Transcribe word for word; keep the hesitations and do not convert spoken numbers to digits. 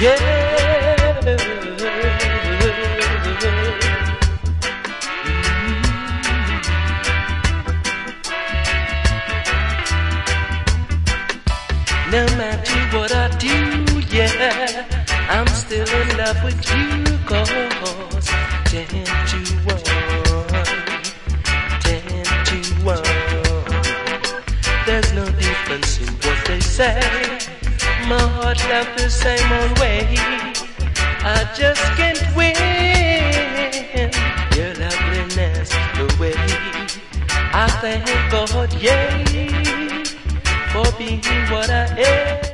No matter what I do, yeah, I'm still in love with you, cause ten to one, ten to one. There's no difference in what they say. My heart loves the same old way. I just can't win your loveliness away. I thank God, yeah, for being what I am.